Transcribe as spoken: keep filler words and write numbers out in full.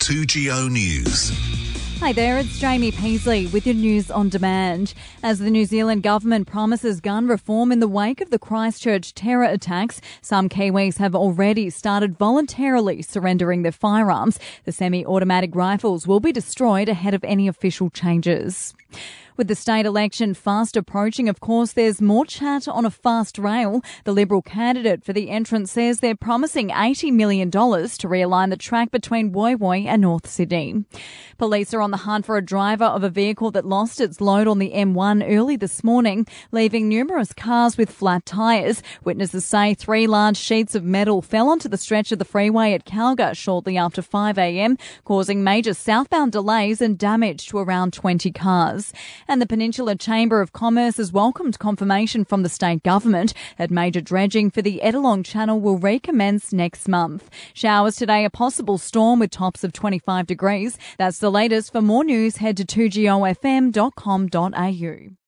two G O News. Hi there, it's Jamie Peasley with your news on demand. As the New Zealand government promises gun reform in the wake of the Christchurch terror attacks, some Kiwis have already started voluntarily surrendering their firearms. The semi-automatic rifles will be destroyed ahead of any official changes. With the state election fast approaching, of course, there's more chat on a fast rail. The Liberal candidate for the entrance says they're promising eighty million dollars to realign the track between Woy Woy and North Sydney. Police are on the hunt for a driver of a vehicle that lost its load on the M one early this morning, leaving numerous cars with flat tyres. Witnesses say three large sheets of metal fell onto the stretch of the freeway at Calga shortly after five a.m, causing major southbound delays and damage to around twenty cars. And the Peninsula Chamber of Commerce has welcomed confirmation from the state government that major dredging for the Ettalong Channel will recommence next month. Showers today, a possible storm with tops of twenty-five degrees. That's the latest. For more news, head to two G O F M dot com dot a u.